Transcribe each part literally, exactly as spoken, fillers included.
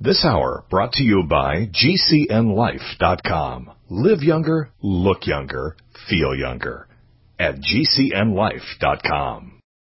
This hour brought to you by G C N life dot com. Live younger, look younger, feel younger at G C N life dot com.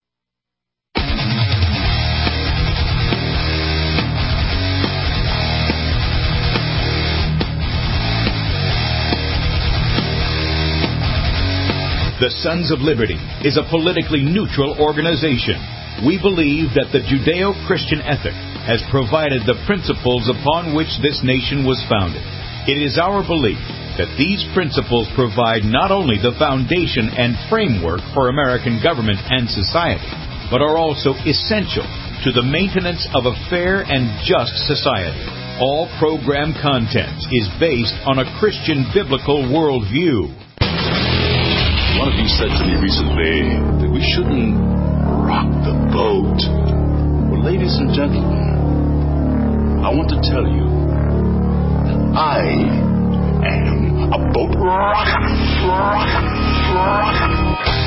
The Sons of Liberty is a politically neutral organization. We believe that the Judeo-Christian ethic has provided the principles upon which this nation was founded. It is our belief that these principles provide not only the foundation and framework for American government and society, but are also essential to the maintenance of a fair and just society. All program content is based on a Christian biblical worldview. One of you said to me recently that we shouldn't rock the boat. Well, ladies and gentlemen, I want to tell you that I am a boat rocker. rocker, rocker.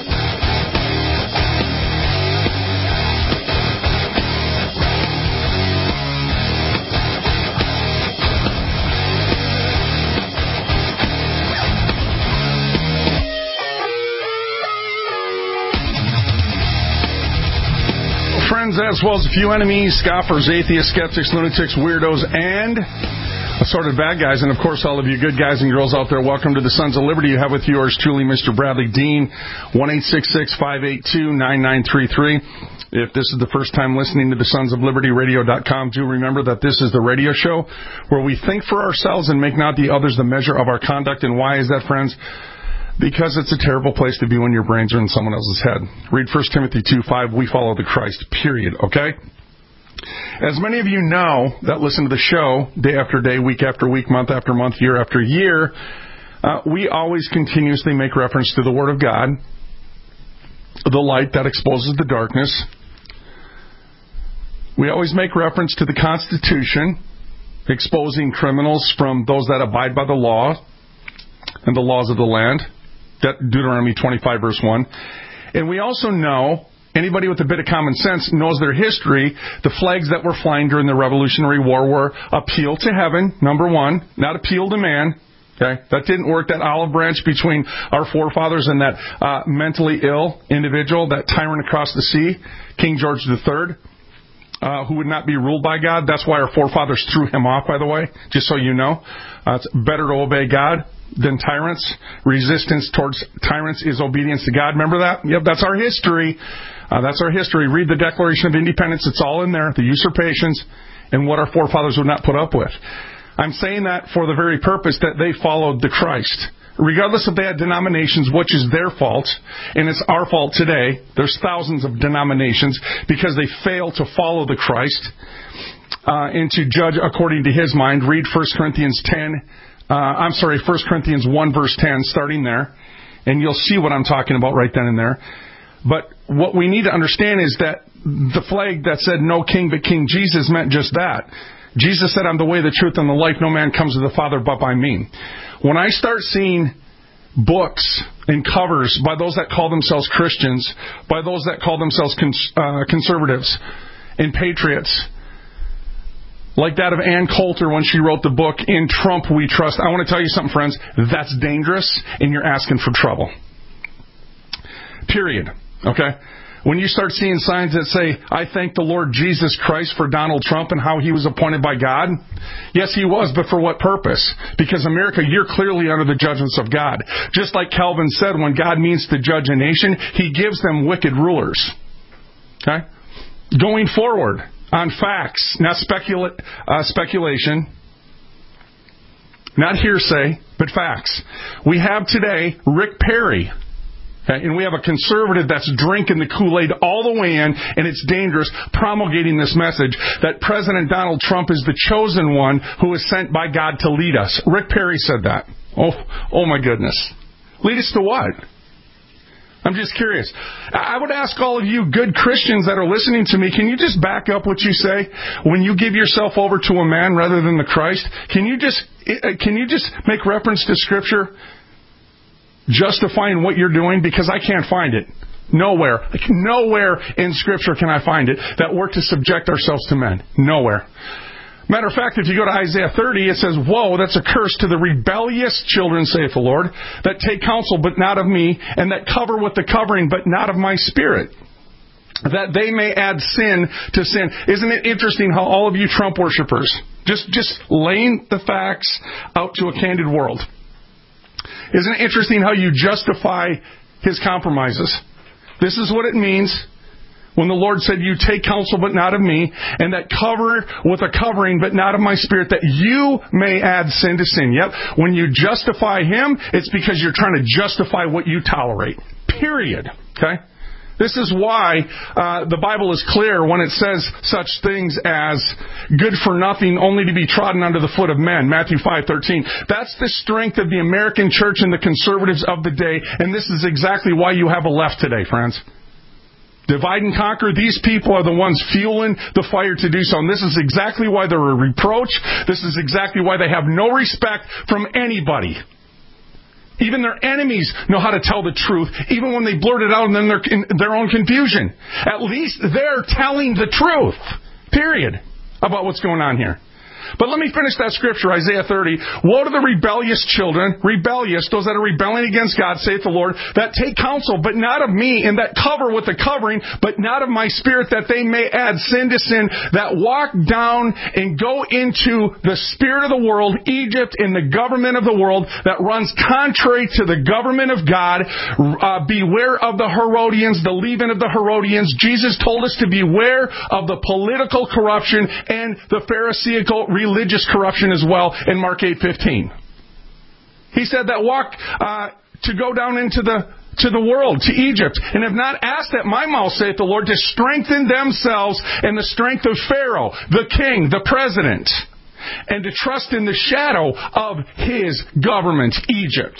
Friends, as well as a few enemies, scoffers, atheists, skeptics, lunatics, weirdos, and assorted bad guys, and of course all of you good guys and girls out there, welcome to the Sons of Liberty. You have with yours truly Mister Bradley Dean, one eight six six, five eight two, nine nine three three. If this is the first time listening to the Sons of Liberty Radio dot com, do remember that this is the radio show where we think for ourselves and make not the others the measure of our conduct. And why is that, friends? Because it's a terrible place to be when your brains are in someone else's head. Read First Timothy two five, we follow the Christ, period, okay? As many of you know that listen to the show day after day, week after week, month after month, year after year, uh, we always continuously make reference to the Word of God, the light that exposes the darkness. We always make reference to the Constitution, exposing criminals from those that abide by the law and the laws of the land. Deuteronomy twenty-five, verse one. And we also know, anybody with a bit of common sense knows their history. The flags that were flying during the Revolutionary War were appeal to heaven, number one, not appeal to man. Okay, that didn't work. That olive branch between our forefathers and that uh, mentally ill individual, that tyrant across the sea, King George the Third, uh, who would not be ruled by God. That's why our forefathers threw him off, by the way, just so you know. Uh, it's better to obey God than tyrants. Resistance towards tyrants is obedience to God. Remember that? Yep, that's our history. Uh, that's our history. Read the Declaration of Independence. It's all in there. The usurpations and what our forefathers would not put up with. I'm saying that for the very purpose that they followed the Christ. Regardless if they had denominations, which is their fault, and it's our fault today. There's thousands of denominations because they fail to follow the Christ uh, and to judge according to His mind. Read First Corinthians ten. Uh, I'm sorry, First Corinthians one, verse ten, starting there, and you'll see what I'm talking about right then and there. But what we need to understand is that the flag that said no king but King Jesus meant just that. Jesus said, I'm the way, the truth, and the life. No man comes to the Father but by me. When I start seeing books and covers by those that call themselves Christians, by those that call themselves cons- uh, conservatives and patriots, like that of Ann Coulter when she wrote the book, In Trump We Trust. I want to tell you something, friends. That's dangerous, and you're asking for trouble. Period. Okay? When you start seeing signs that say, I thank the Lord Jesus Christ for Donald Trump and how he was appointed by God. Yes, he was, but for what purpose? Because America, you're clearly under the judgments of God. Just like Calvin said, when God means to judge a nation, He gives them wicked rulers. Okay? Going forward, on facts, not specula- uh, speculation, not hearsay, but facts. We have today Rick Perry, okay, and we have a conservative that's drinking the Kool-Aid all the way in, and it's dangerous, promulgating this message that President Donald Trump is the chosen one who is sent by God to lead us. Rick Perry said that. Oh, oh my goodness. Lead us to what? I'm just curious. I would ask all of you good Christians that are listening to me, can you just back up what you say when you give yourself over to a man rather than the Christ? Can you just can you just make reference to Scripture justifying what you're doing? Because I can't find it. Nowhere. Nowhere in Scripture can I find it that we're to subject ourselves to men. Nowhere. Matter of fact, if you go to Isaiah thirty, it says, woe, that's a curse to the rebellious children, saith the Lord, that take counsel but not of me, and that cover with the covering but not of my Spirit, that they may add sin to sin. Isn't it interesting how all of you Trump worshipers, just, just laying the facts out to a candid world, isn't it interesting how you justify his compromises? This is what it means when the Lord said, you take counsel but not of me, and that cover with a covering but not of my Spirit, that you may add sin to sin. Yep, when you justify him, it's because you're trying to justify what you tolerate. Period. Okay? This is why uh, the Bible is clear when it says such things as good for nothing, only to be trodden under the foot of men, Matthew five thirteen. That's the strength of the American church and the conservatives of the day, and this is exactly why you have a left today, friends. Divide and conquer. These people are the ones fueling the fire to do so. And this is exactly why they're a reproach. This is exactly why they have no respect from anybody. Even their enemies know how to tell the truth, even when they blurt it out and then they're in their own confusion. At least they're telling the truth, period, about what's going on here. But let me finish that scripture, Isaiah thirty. Woe to the rebellious children, rebellious, those that are rebelling against God, saith the Lord, that take counsel, but not of me, and that cover with the covering, but not of my Spirit, that they may add sin to sin, that walk down and go into the spirit of the world, Egypt, and the government of the world that runs contrary to the government of God. Uh, beware of the Herodians, the leaven of the Herodians. Jesus told us to beware of the political corruption and the Pharisaical religious corruption as well in Mark eight fifteen. He said that walk uh, to go down into the to the world, to Egypt, and have not asked at my mouth, saith the Lord, to strengthen themselves in the strength of Pharaoh, the king, the president, and to trust in the shadow of his government, Egypt.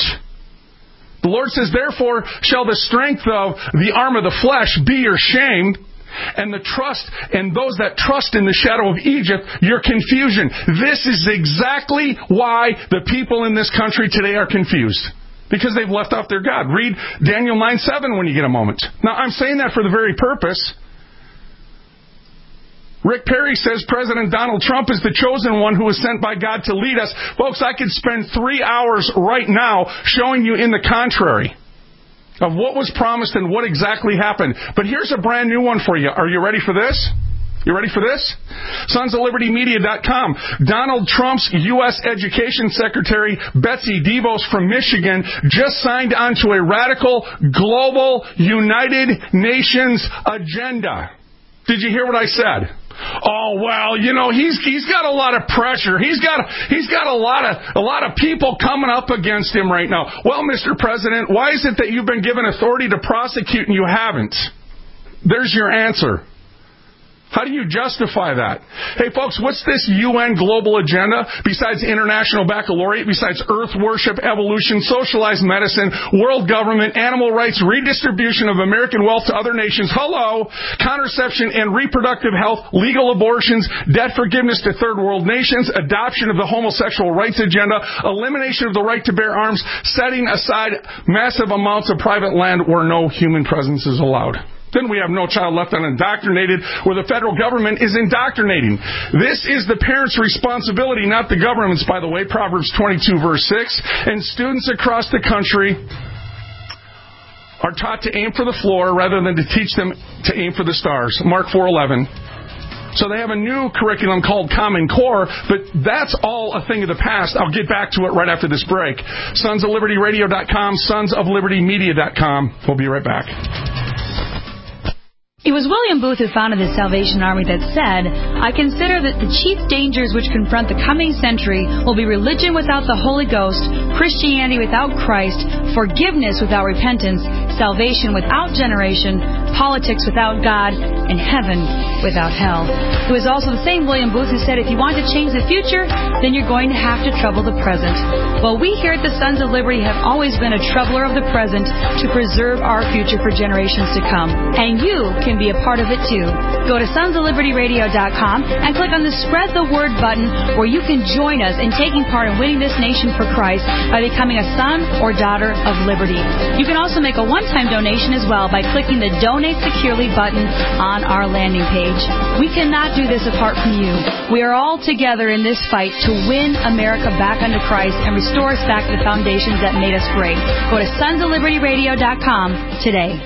The Lord says, therefore shall the strength of the arm of the flesh be your shame, and the trust, and those that trust in the shadow of Egypt, your confusion. This is exactly why the people in this country today are confused. Because they've left off their God. Read Daniel nine seven when you get a moment. Now, I'm saying that for the very purpose. Rick Perry says President Donald Trump is the chosen one who was sent by God to lead us. Folks, I could spend three hours right now showing you in the contrary of what was promised and what exactly happened. But here's a brand new one for you. Are you ready for this? You ready for this? Sons of Liberty Media dot com. Donald Trump's U S Education Secretary, Betsy DeVos from Michigan, just signed onto a radical global United Nations agenda. Did you hear what I said? Oh, well, you know, he's he's got a lot of pressure. He's got he's got a lot of a lot of people coming up against him right now. Well, Mister President, why is it that you've been given authority to prosecute and you haven't? There's your answer. How do you justify that? Hey, folks, what's this U N global agenda besides international baccalaureate, besides earth worship, evolution, socialized medicine, world government, animal rights, redistribution of American wealth to other nations, hello, contraception and reproductive health, legal abortions, debt forgiveness to third world nations, adoption of the homosexual rights agenda, elimination of the right to bear arms, setting aside massive amounts of private land where no human presence is allowed. Then we have No Child Left Unindoctrinated, where the federal government is indoctrinating. This is the parents' responsibility, not the government's, by the way, Proverbs twenty-two, verse six. And students across the country are taught to aim for the floor rather than to teach them to aim for the stars. Mark four eleven. So they have a new curriculum called Common Core, but that's all a thing of the past. I'll get back to it right after this break. Sons of Liberty Radio dot com, Sons of Liberty Media dot com. We'll be right back. It was William Booth who founded the Salvation Army that said, I consider that the chief dangers which confront the coming century will be religion without the Holy Ghost, Christianity without Christ, forgiveness without repentance, salvation without generation, politics without God, and heaven without hell. It was also the same William Booth who said, if you want to change the future, then you're going to have to trouble the present. Well, we here at the Sons of Liberty have always been a troubler of the present to preserve our future for generations to come. And you can be a part of it too. Go to Sons of Liberty Radio dot com and click on the Spread the Word button, where you can join us in taking part in winning this nation for Christ by becoming a son or daughter of liberty. You can also make a one one-time donation as well by clicking the Donate Securely button on our landing page. We cannot do this apart from you. We are all together in this fight to win America back unto Christ and restore us back to the foundations that made us great. Go to sons of liberty radio dot com today.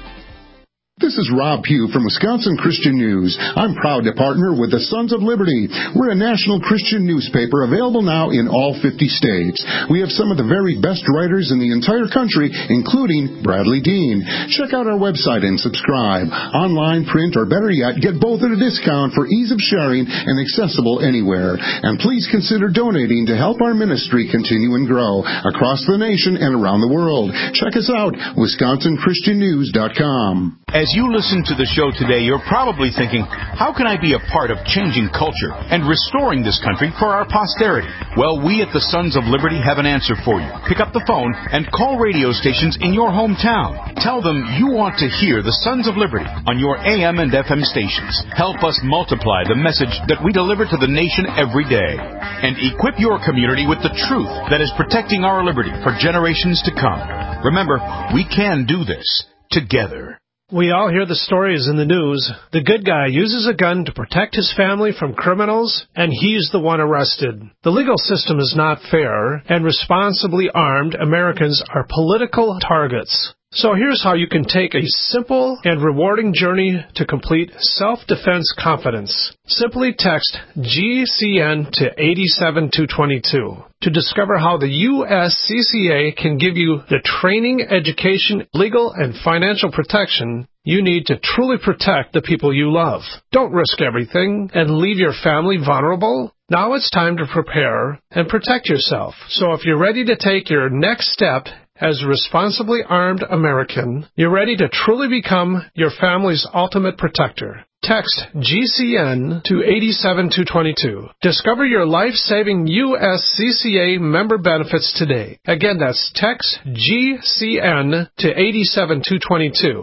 This is Rob Pugh from Wisconsin Christian News. I'm proud to partner with the Sons of Liberty. We're a national Christian newspaper available now in all fifty states. We have some of the very best writers in the entire country, including Bradley Dean. Check out our website and subscribe. Online, print, or better yet, get both at a discount for ease of sharing and accessible anywhere. And please consider donating to help our ministry continue and grow across the nation and around the world. Check us out, wisconsin christian news dot com. As you listen to the show today, you're probably thinking, how can I be a part of changing culture and restoring this country for our posterity? Well, we at the Sons of Liberty have an answer for you. Pick up the phone and call radio stations in your hometown. Tell them you want to hear the Sons of Liberty on your A M and F M stations. Help us multiply the message that we deliver to the nation every day. And equip your community with the truth that is protecting our liberty for generations to come. Remember, we can do this together. We all hear the stories in the news. The good guy uses a gun to protect his family from criminals, and he's the one arrested. The legal system is not fair, and responsibly armed Americans are political targets. So here's how you can take a simple and rewarding journey to complete self-defense confidence. Simply text G C N to eight seven two two two to discover how the U S C C A can give you the training, education, legal, and financial protection you need to truly protect the people you love. Don't risk everything and leave your family vulnerable. Now it's time to prepare and protect yourself. So if you're ready to take your next step as a responsibly armed American, you're ready to truly become your family's ultimate protector. Text G C N to eight seven two two two. Discover your life-saving U S C C A member benefits today. Again, that's text G C N to eight seven two two two.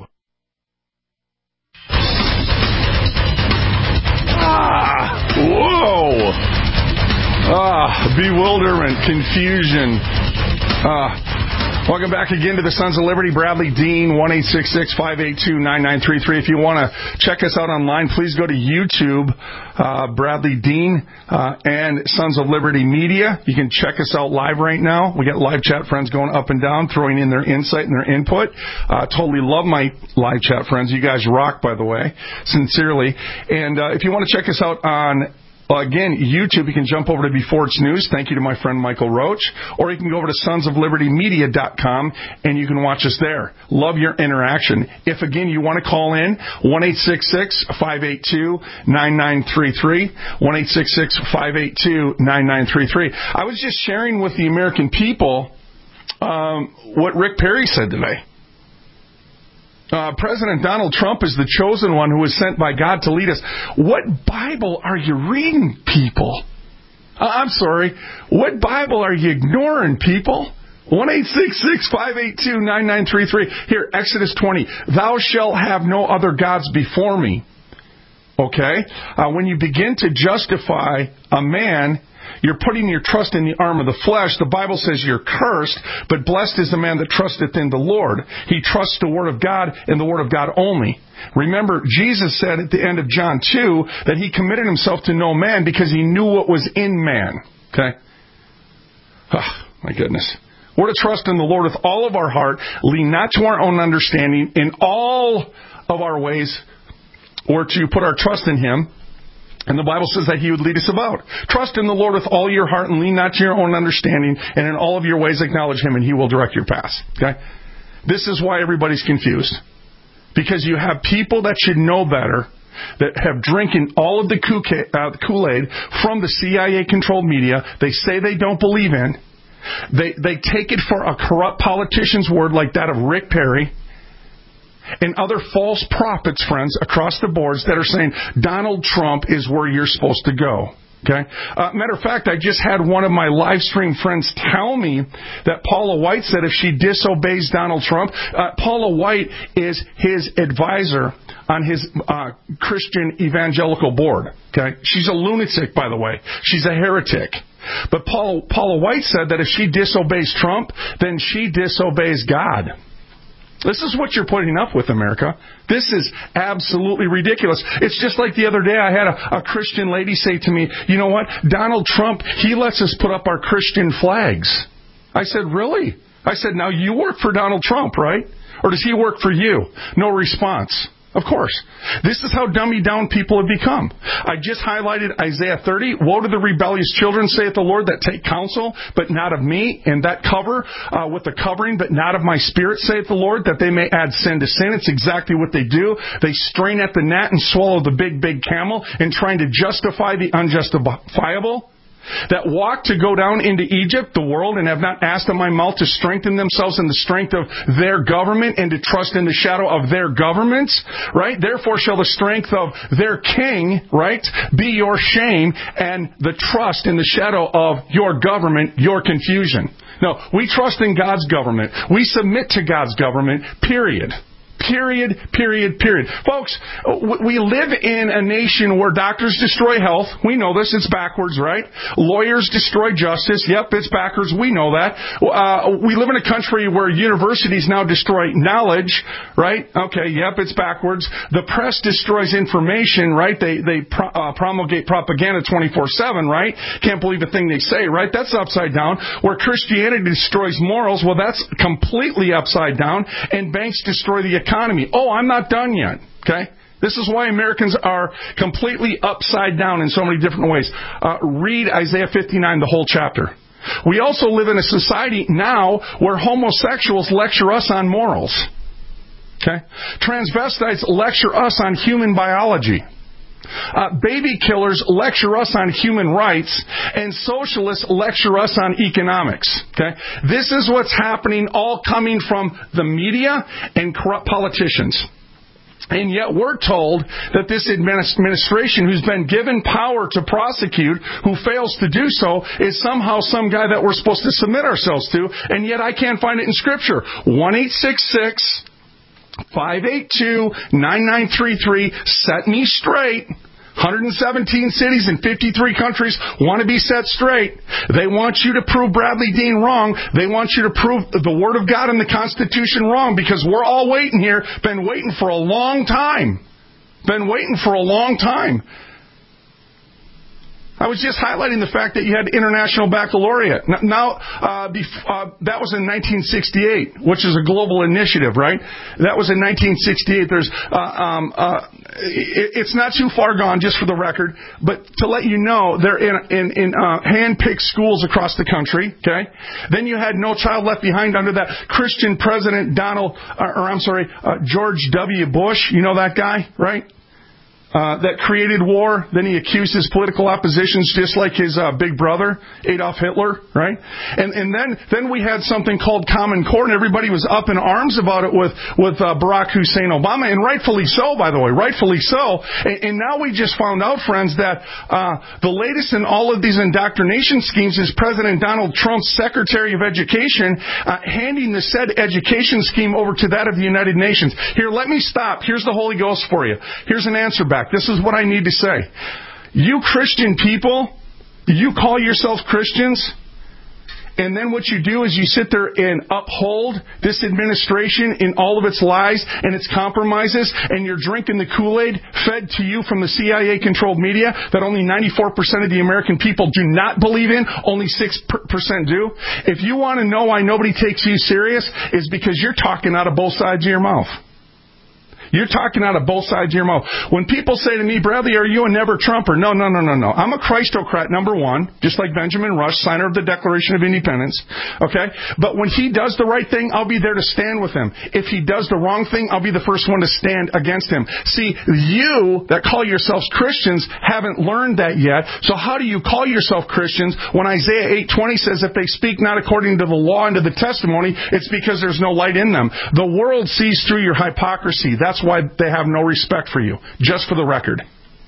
Ah, whoa. Ah, bewilderment, confusion. Ah. Welcome back again to the Sons of Liberty. Bradley Dean, one eight six six, five eight two, nine nine three three. If you want to check us out online, please go to YouTube, uh, Bradley Dean, uh, and Sons of Liberty Media. You can check us out live right now. We got live chat friends going up and down, throwing in their insight and their input. Uh, totally love my live chat friends. You guys rock, by the way, sincerely. And uh, if you want to check us out on Well, again, YouTube, you can jump over to Before It's News. Thank you to my friend Michael Roach. Or you can go over to sons of liberty media dot com, and you can watch us there. Love your interaction. If, again, you want to call in, one eight six six, five eight two, nine nine three three, one eight six six, five eight two, nine nine three three. I was just sharing with the American people um, what Rick Perry said today. Uh, President Donald Trump is the chosen one who was sent by God to lead us. What Bible are you reading, people? Uh, I'm sorry. What Bible are you ignoring, people? one eight six six, five eight two, nine nine three three. Here, Exodus twenty. Thou shalt have no other gods before me. Okay? Uh, when you begin to justify a man, you're putting your trust in the arm of the flesh. The Bible says you're cursed, but blessed is the man that trusteth in the Lord. He trusts the Word of God and the Word of God only. Remember, Jesus said at the end of John two that he committed himself to no man because he knew what was in man. Okay? Oh, my goodness. We're to trust in the Lord with all of our heart, lean not to our own understanding in all of our ways, or to put our trust in Him. And the Bible says that He would lead us about. Trust in the Lord with all your heart and lean not to your own understanding, and in all of your ways acknowledge Him, and He will direct your paths. Okay? This is why everybody's confused. Because you have people that should know better, that have drinking all of the Kool-Aid from the C I A-controlled media they say they don't believe in. They, they take it for a corrupt politician's word like that of Rick Perry, and other false prophets, friends, across the boards that are saying Donald Trump is where you're supposed to go. Okay. Uh, matter of fact, I just had one of my live stream friends tell me that Paula White said if she disobeys Donald Trump, uh, Paula White is his advisor on his uh, Christian evangelical board. Okay. She's a lunatic, by the way. She's a heretic. But Paula, Paula White said that if she disobeys Trump, then she disobeys God. This is what you're putting up with, America. This is absolutely ridiculous. It's just like the other day I had a, a Christian lady say to me, you know what, Donald Trump, he lets us put up our Christian flags. I said, really? I said, now you work for Donald Trump, right? Or does he work for you? No response. Of course. This is how dummy down people have become. I just highlighted Isaiah thirty. Woe to the rebellious children, saith the Lord, that take counsel, but not of me, and that cover uh, with the covering, but not of my spirit, saith the Lord, that they may add sin to sin. It's exactly what they do. They strain at the gnat and swallow the big, big camel in trying to justify the unjustifiable. That walk to go down into Egypt, the world, and have not asked of my mouth to strengthen themselves in the strength of their government and to trust in the shadow of their governments, right? Therefore shall the strength of their king, right, be your shame, and the trust in the shadow of your government, your confusion. No, we trust in God's government. We submit to God's government, period. Period, period, period. Folks, we live in a nation where doctors destroy health. We know this. It's backwards, right? Lawyers destroy justice. Yep, it's backwards. We know that. Uh, we live in a country where universities now destroy knowledge, right? Okay, yep, it's backwards. The press destroys information, right? They they pro- uh, promulgate propaganda twenty-four seven, right? Can't believe a thing they say, right? That's upside down. Where Christianity destroys morals, well, that's completely upside down. And banks destroy the economy. Economy. Oh, I'm not done yet. Okay? This is why Americans are completely upside down in so many different ways. Uh, read Isaiah fifty-nine, the whole chapter. We also live in a society now where homosexuals lecture us on morals. Okay? Transvestites lecture us on human biology. Uh, baby killers lecture us on human rights, and socialists lecture us on economics. Okay, this is what's happening, all coming from the media and corrupt politicians. And yet we're told that this administration, who's been given power to prosecute, who fails to do so, is somehow some guy that we're supposed to submit ourselves to, and yet I can't find it in Scripture. one eight six six five eight two, nine nine three three. Set me straight. one hundred seventeen cities in fifty-three countries want to be set straight. They want you to prove Bradley Dean wrong. They want you to prove the Word of God and the Constitution wrong, because we're all waiting here. Been waiting for a long time. Been waiting for a long time. I was just highlighting the fact that you had International Baccalaureate. Now, uh, bef- uh, that was in nineteen sixty-eight, which is a global initiative, right? That was in nineteen sixty-eight. There's, uh, um, uh, it, it's not too far gone, just for the record, but to let you know, they're in in, in uh, hand-picked schools across the country. Okay. Then you had No Child Left Behind under that Christian president Donald, or, or I'm sorry, uh, George W. Bush. You know that guy, right? Uh, that created war. Then he accused his political oppositions, just like his uh, big brother, Adolf Hitler, right? And and then then we had something called Common Core, and everybody was up in arms about it with with uh, Barack Hussein Obama, and rightfully so, by the way, rightfully so. And, and now we just found out, friends, that uh, the latest in all of these indoctrination schemes is President Donald Trump's Secretary of Education uh, handing the said education scheme over to that of the United Nations. Here, let me stop. Here's the Holy Ghost for you. Here's an answer back. This is what I need to say. You Christian people, you call yourselves Christians, and then what you do is you sit there and uphold this administration in all of its lies and its compromises, and you're drinking the Kool-Aid fed to you from the C I A-controlled media that only ninety-four percent of the American people do not believe in, only six percent do. If you want to know why nobody takes you serious, it's because you're talking out of both sides of your mouth. You're talking out of both sides of your mouth. When people say to me, Bradley, are you a never Trumper? No, no, no, no, no. I'm a Christocrat, number one, just like Benjamin Rush, signer of the Declaration of Independence. Okay? But when he does the right thing, I'll be there to stand with him. If he does the wrong thing, I'll be the first one to stand against him. See, you that call yourselves Christians haven't learned that yet. So how do you call yourself Christians when Isaiah eight twenty says if they speak not according to the law and to the testimony, it's because there's no light in them. The world sees through your hypocrisy. That's why they have no respect for you. Just for the record.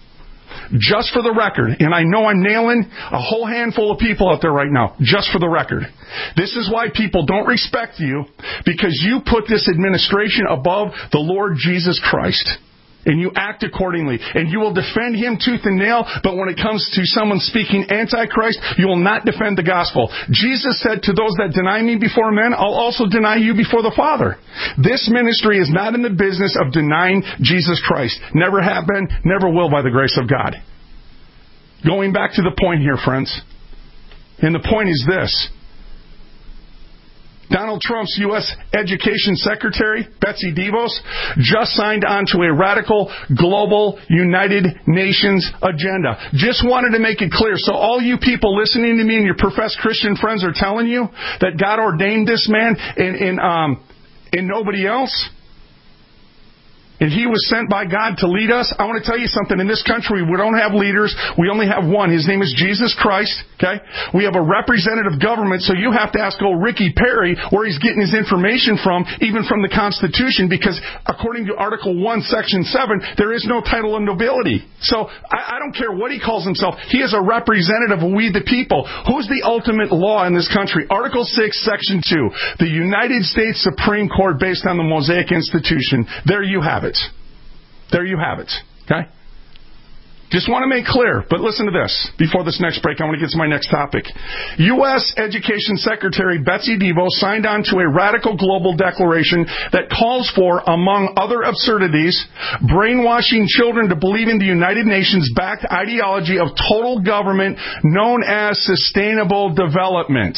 Just for the record. And I know I'm nailing a whole handful of people out there right now. Just for the record. This is why people don't respect you, because you put this administration above the Lord Jesus Christ. and you act accordingly, and you will defend him tooth and nail, but when it comes to someone speaking antichrist, you will not defend the gospel. Jesus said, to those that deny me before men, I'll also deny you before the Father. This ministry is not in the business of denying Jesus Christ. Never have been, never will by the grace of God. Going back to the point here, friends, and the point is this. Donald Trump's U S Education Secretary, Betsy DeVos, just signed on to a radical global United Nations agenda. Just wanted to make it clear. So all you people listening to me and your professed Christian friends are telling you that God ordained this man and, and, um, and nobody else, and he was sent by God to lead us. I want to tell you something. In this country, we don't have leaders. We only have one. His name is Jesus Christ. Okay? We have a representative government, so you have to ask old Ricky Perry where he's getting his information from, even from the Constitution, because according to Article one, Section seven, there is no title of nobility. So I, I don't care what he calls himself. He is a representative of we the people. Who's the ultimate law in this country? Article six, Section two. The United States Supreme Court based on the Mosaic Institution. There you have it. There you have it. Okay? Just want to make clear, but listen to this. Before this next break, I want to get to my next topic. U S Education Secretary Betsy DeVos signed on to a radical global declaration that calls for, among other absurdities, brainwashing children to believe in the United Nations-backed ideology of total government known as sustainable development.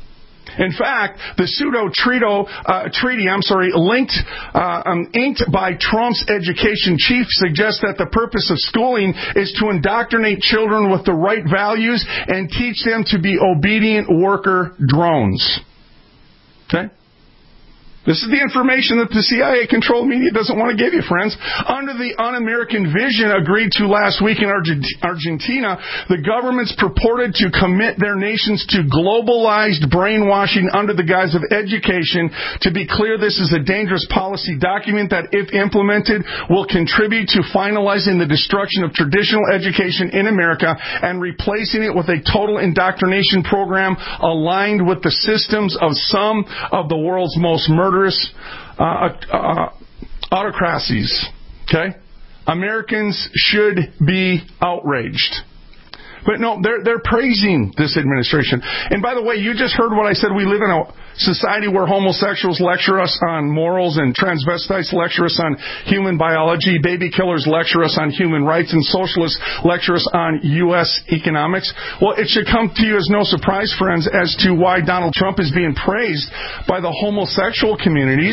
In fact, the pseudo-treaty, uh, treaty, I'm sorry, linked, uh, um, inked by Trump's education chief suggests that the purpose of schooling is to indoctrinate children with the right values and teach them to be obedient worker drones. Okay? This is the information that the C I A-controlled media doesn't want to give you, friends. Under the un-American vision agreed to last week in Argentina, the governments purported to commit their nations to globalized brainwashing under the guise of education. To be clear, this is a dangerous policy document that, if implemented, will contribute to finalizing the destruction of traditional education in America and replacing it with a total indoctrination program aligned with the systems of some of the world's most murderous Uh, uh, autocracies. Okay? Americans should be outraged. But no, they're, they're praising this administration. And by the way, you just heard what I said. We live in a society where homosexuals lecture us on morals and transvestites lecture us on human biology, baby killers lecture us on human rights, and socialists lecture us on U S economics. Well, it should come to you as no surprise, friends, as to why Donald Trump is being praised by the homosexual communities.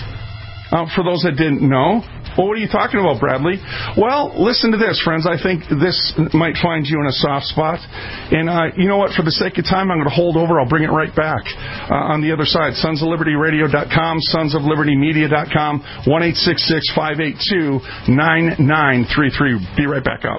Uh, for those that didn't know. Well, what are you talking about, Bradley? Well, listen to this, friends. I think this might find you in a soft spot. And uh, you know what? For the sake of time, I'm going to hold over. I'll bring it right back uh, on the other side. sons of liberty radio dot com, sons of liberty media dot com, one eight six six, five eight two, nine nine three three. Be right back up.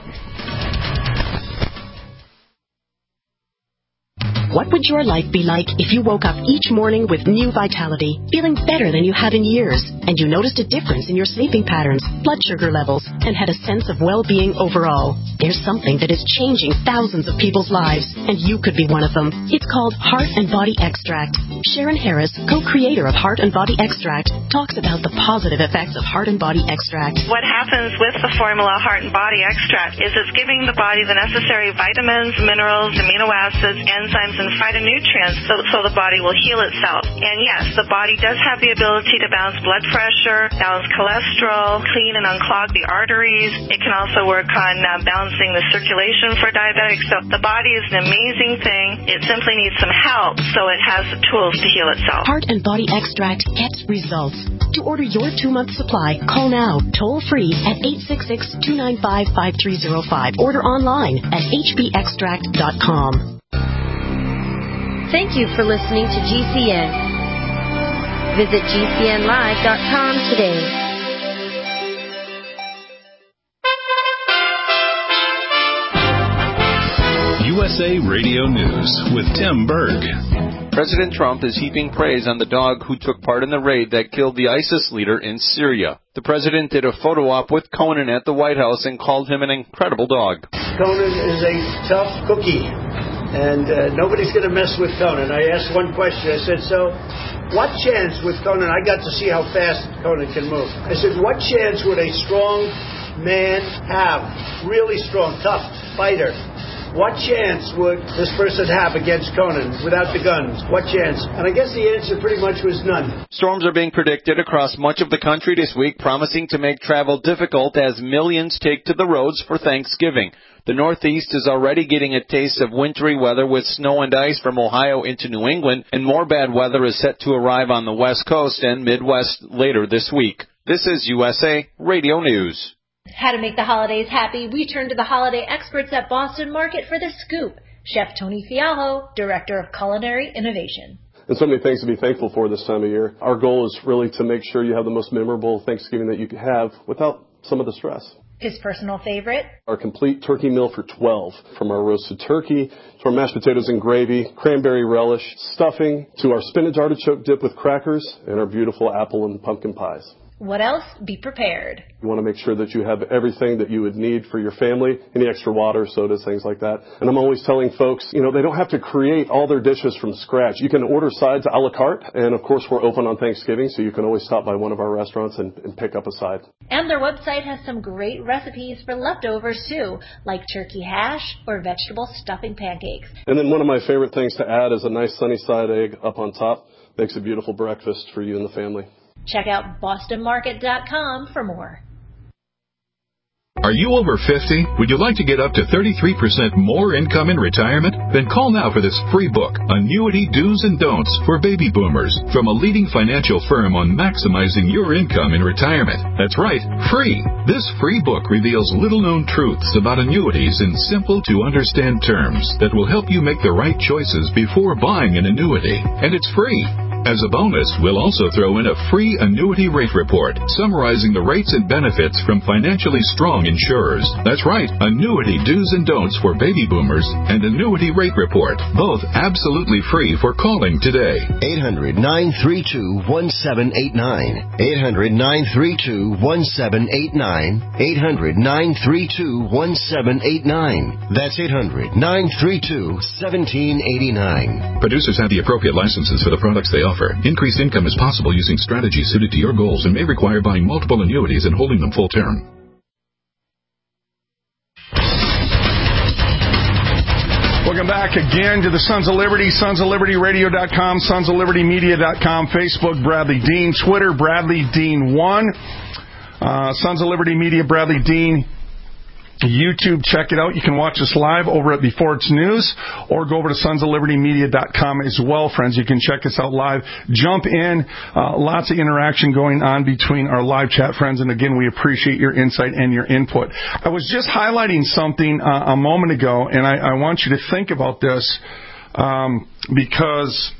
What would your life be like if you woke up each morning with new vitality, feeling better than you have in years, and you noticed a difference in your sleeping patterns, blood sugar levels, and had a sense of well-being overall? There's something that is changing thousands of people's lives, and you could be one of them. It's called Heart and Body Extract. Sharon Harris, co-creator of Heart and Body Extract, talks about the positive effects of Heart and Body Extract. What happens with the formula Heart and Body Extract is it's giving the body the necessary vitamins, minerals, amino acids, enzymes, and phytonutrients so, so the body will heal itself. And yes, the body does have the ability to balance blood pressure, balance cholesterol, clean and unclog the arteries. It can also work on uh, balancing the circulation for diabetics. So the body is an amazing thing. It simply needs some help so it has the tools to heal itself. Heart and Body Extract gets results. To order your two-month supply, call now, toll-free at eight six six, two nine five, five three zero five. Order online at h b extract dot com. Thank you for listening to G C N. Visit G C N live dot com today. U S A Radio News with Tim Berg. President Trump is heaping praise on the dog who took part in the raid that killed the ISIS leader in Syria. The president did a photo op with Conan at the White House and called him an incredible dog. Conan is a tough cookie. And uh, nobody's going to mess with Conan. I asked one question. I said, so what chance with Conan? I got to see how fast Conan can move. I said, what chance would a strong man have? Really strong, tough fighter. What chance would this person have against Conan without the guns? What chance? And I guess the answer pretty much was none. Storms are being predicted across much of the country this week, promising to make travel difficult as millions take to the roads for Thanksgiving. The Northeast is already getting a taste of wintry weather with snow and ice from Ohio into New England, and more bad weather is set to arrive on the West Coast and Midwest later this week. This is U S A Radio News. How to make the holidays happy? We turn to the holiday experts at Boston Market for the scoop. Chef Tony Fialho, Director of Culinary Innovation. And so many things to be thankful for this time of year. Our goal is really to make sure you have the most memorable Thanksgiving that you can have without some of the stress. His personal favorite? Our complete turkey meal for twelve, from our roasted turkey to our mashed potatoes and gravy, cranberry relish, stuffing, to our spinach artichoke dip with crackers, and our beautiful apple and pumpkin pies. What else? Be prepared. You want to make sure that you have everything that you would need for your family, any extra water, sodas, things like that. And I'm always telling folks, you know, they don't have to create all their dishes from scratch. You can order sides a la carte, and of course we're open on Thanksgiving, so you can always stop by one of our restaurants and, and pick up a side. And their website has some great recipes for leftovers too, like turkey hash or vegetable stuffing pancakes. And then one of my favorite things to add is a nice sunny side egg up on top. Makes a beautiful breakfast for you and the family. Check out boston market dot com for more. Are you over fifty? Would you like to get up to thirty-three percent more income in retirement? Then call now for this free book, Annuity Do's and Don'ts for Baby Boomers, from a leading financial firm on maximizing your income in retirement. That's right, free. This free book reveals little-known truths about annuities in simple-to-understand terms that will help you make the right choices before buying an annuity. And it's free. As a bonus, we'll also throw in a free annuity rate report summarizing the rates and benefits from financially strong insurers. That's right, Annuity Do's and Don'ts for Baby Boomers and Annuity Rate Report, both absolutely free for calling today. eight hundred, nine three two, one seven eight nine. eight hundred, nine three two, one seven eight nine. eight hundred, nine three two, one seven eight nine. That's eight hundred, nine three two, one seven eight nine. Producers have the appropriate licenses for the products they offer. Increased income is possible using strategies suited to your goals and may require buying multiple annuities and holding them full term. Welcome back again to the Sons of Liberty, sons of liberty radio dot com, sons of liberty media dot com, Facebook, Bradley Dean, Twitter, Bradley Dean one, uh, Sons of Liberty Media, Bradley Dean, YouTube, check it out. You can watch us live over at Before It's News, or go over to sons of liberty media dot com as well, friends. You can check us out live. Jump in. Uh, lots of interaction going on between our live chat friends, and again, we appreciate your insight and your input. I was just highlighting something uh, a moment ago, and I, I want you to think about this um, because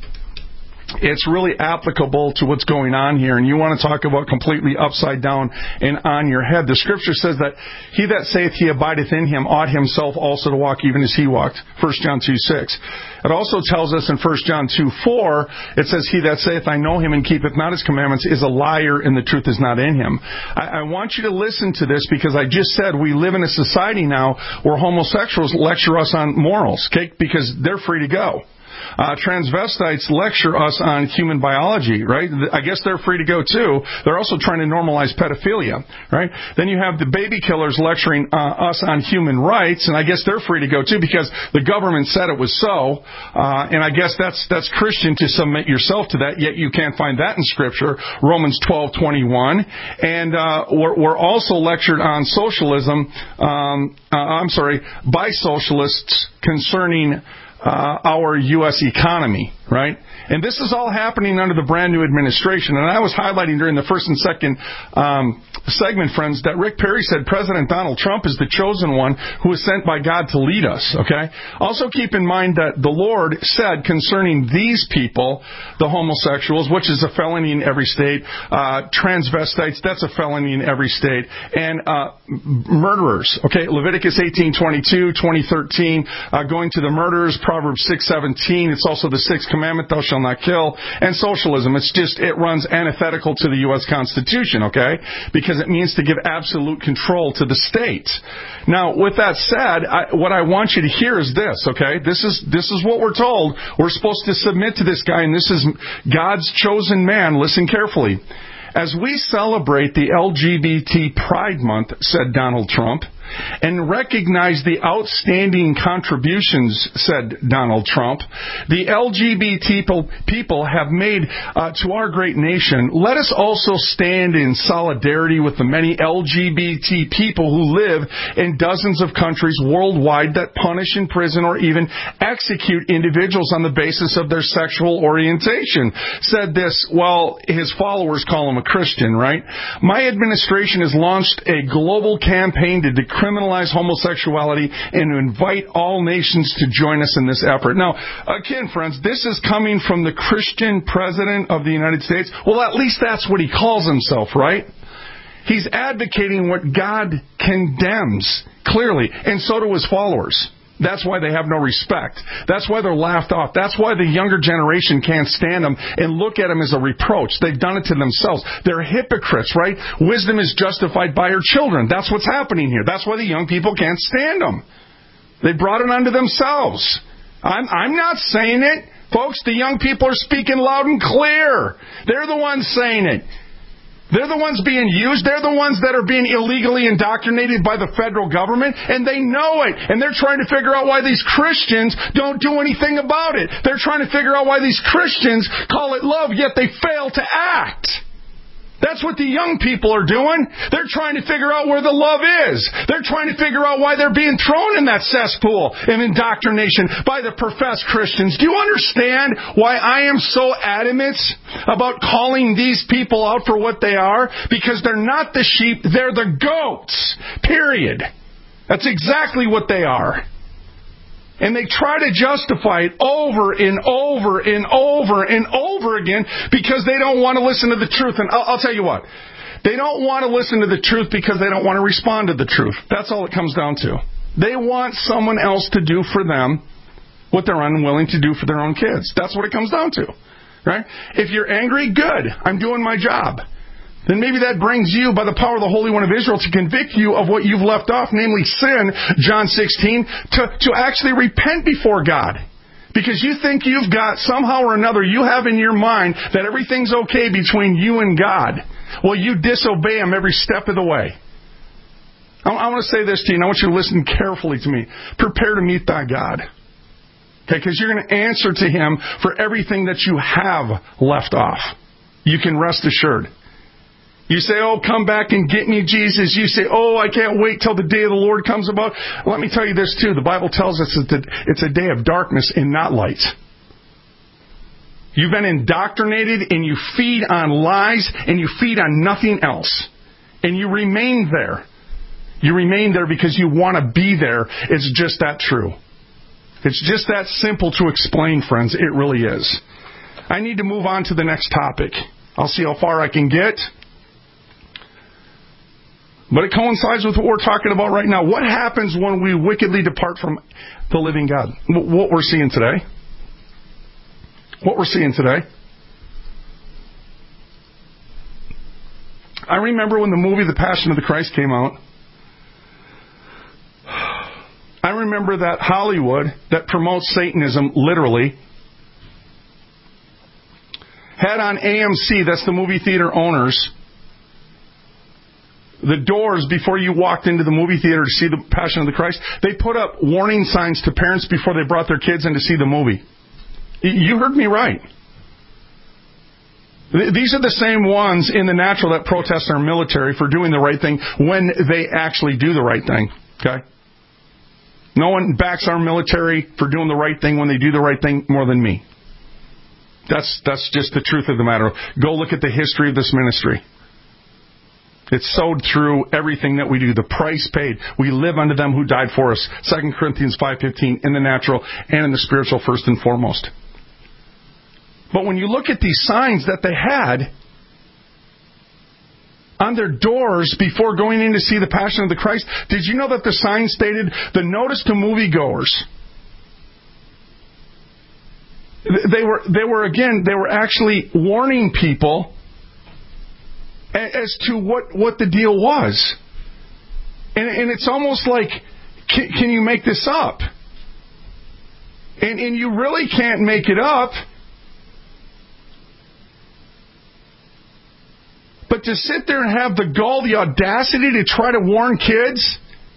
it's really applicable to what's going on here, and you want to talk about completely upside down and on your head. The scripture says that he that saith he abideth in him ought himself also to walk even as he walked, First John two six. It also tells us in First John two four, it says, he that saith I know him and keepeth not his commandments is a liar, and the truth is not in him. I, I want you to listen to this, because I just said we live in a society now where homosexuals lecture us on morals, okay, because they're free to go. Uh, transvestites lecture us on human biology, right? I guess they're free to go too. They're also trying to normalize pedophilia, right? Then you have the baby killers lecturing uh, us on human rights, and I guess they're free to go too because the government said it was so. Uh, and I guess that's that's Christian to submit yourself to that. Yet you can't find that in Scripture, Romans twelve twenty-one. And uh, we're, we're also lectured on socialism. Um, uh, I'm sorry, by socialists concerning Uh, our U S economy, right? And this is all happening under the brand new administration. And I was highlighting during the first and second um, segment, friends, that Rick Perry said President Donald Trump is the chosen one who is sent by God to lead us, okay? Also keep in mind that the Lord said concerning these people, the homosexuals, which is a felony in every state, uh, transvestites, that's a felony in every state, and uh, murderers, okay? Leviticus eighteen twenty-two, twenty thirteen, uh, going to the murderers, Proverbs six seventeen, it's also the sixth commandment, thou shalt not kill, and socialism. It's just, it runs antithetical to the U S Constitution, okay? Because it means to give absolute control to the state. Now, with that said, I, what I want you to hear is this, okay? This is, this is what we're told. We're supposed to submit to this guy, and this is God's chosen man. Listen carefully. As we celebrate the L G B T Pride Month, said Donald Trump, and recognize the outstanding contributions, said Donald Trump, the L G B T people, people have made uh, to our great nation, let us also stand in solidarity with the many L G B T people who live in dozens of countries worldwide that punish, imprison, or even execute individuals on the basis of their sexual orientation. Said this while his followers call him a Christian, right? My administration has launched a global campaign to decriminalize homosexuality and to invite all nations to join us in this effort. Now, again, friends, this is coming from the Christian president of the United States. Well, at least that's what he calls himself, right? He's advocating what God condemns, clearly, and so do his followers. That's why they have no respect. That's why they're laughed off. That's why the younger generation can't stand them and look at them as a reproach. They've done it to themselves. They're hypocrites, right? Wisdom is justified by her children. That's what's happening here. That's why the young people can't stand them. They brought it onto themselves. I'm, I'm not saying it. Folks, the young people are speaking loud and clear. They're the ones saying it. They're the ones being used. They're the ones that are being illegally indoctrinated by the federal government, and they know it. And they're trying to figure out why these Christians don't do anything about it. They're trying to figure out why these Christians call it love, yet they fail to act. That's what the young people are doing. They're trying to figure out where the love is. They're trying to figure out why they're being thrown in that cesspool of indoctrination by the professed Christians. Do you understand why I am so adamant about calling these people out for what they are? Because they're not the sheep, they're the goats. Period. That's exactly what they are. And they try to justify it over and over and over and over again because they don't want to listen to the truth. And I'll, I'll tell you what. They don't want to listen to the truth because they don't want to respond to the truth. That's all it comes down to. They want someone else to do for them what they're unwilling to do for their own kids. That's what it comes down to. Right? If you're angry, good. I'm doing my job. Then maybe that brings you, by the power of the Holy One of Israel, to convict you of what you've left off, namely sin, John sixteen, to, to actually repent before God. Because you think you've got, somehow or another, you have in your mind that everything's okay between you and God. Well, you disobey Him every step of the way. I, I want to say this to you, and I want you to listen carefully to me. Prepare to meet thy God. Okay, because you're going to answer to Him for everything that you have left off. You can rest assured. You say, oh, come back and get me, Jesus. You say, oh, I can't wait till the day of the Lord comes about. Let me tell you this, too. The Bible tells us that it's a day of darkness and not light. You've been indoctrinated and you feed on lies and you feed on nothing else. And you remain there. You remain there because you want to be there. It's just that true. It's just that simple to explain, friends. It really is. I need to move on to the next topic. I'll see how far I can get. But it coincides with what we're talking about right now. What happens when we wickedly depart from the living God? What we're seeing today. What we're seeing today. I remember when the movie The Passion of the Christ came out. I remember that Hollywood, that promotes Satanism, literally, had on A M C, that's the movie theater owners, the doors before you walked into the movie theater to see The Passion of the Christ, they put up warning signs to parents before they brought their kids in to see the movie. You heard me right. These are the same ones in the natural that protest our military for doing the right thing when they actually do the right thing. Okay? No one backs our military for doing the right thing when they do the right thing more than me. That's that's just the truth of the matter. Go look at the history of this ministry. It's sowed through everything that we do. The price paid. We live unto them who died for us. Second Corinthians five fifteen, in the natural and in the spiritual first and foremost. But when you look at these signs that they had on their doors before going in to see The Passion of the Christ, did you know that the sign stated, the notice to moviegoers? They were, they were again, they were actually warning people as to what, what the deal was. And, and it's almost like, can, can you make this up? And, and you really can't make it up. But to sit there and have the gall, the audacity to try to warn kids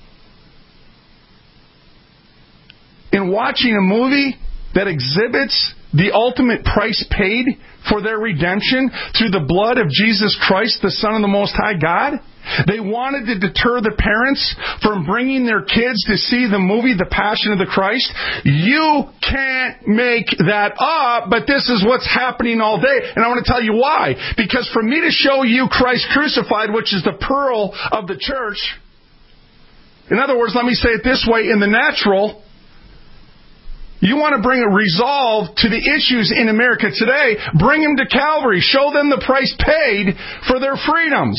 in watching a movie that exhibits the ultimate price paid for their redemption through the blood of Jesus Christ, the Son of the Most High God. They wanted to deter the parents from bringing their kids to see the movie The Passion of the Christ. You can't make that up, but this is what's happening all day. And I want to tell you why. Because for me to show you Christ crucified, which is the pearl of the church, in other words, let me say it this way, in the natural, you want to bring a resolve to the issues in America today, bring them to Calvary. Show them the price paid for their freedoms.